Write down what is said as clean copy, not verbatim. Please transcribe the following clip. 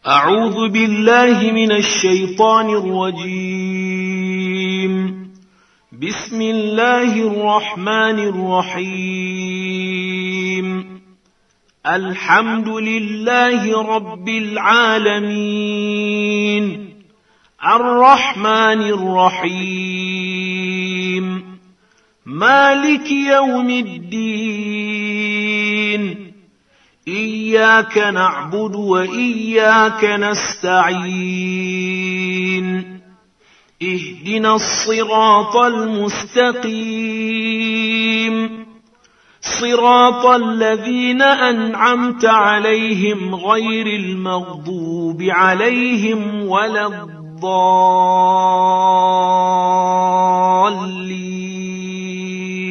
أعوذ بالله من الشيطان الرجيم. بسم الله الرحمن الرحيم. الحمد لله رب العالمين، الرحمن الرحيم، مالك يوم الدين، إياك نعبد وإياك نستعين، اهدنا الصراط المستقيم، صراط الذين أنعمت عليهم غير المغضوب عليهم ولا الضالين.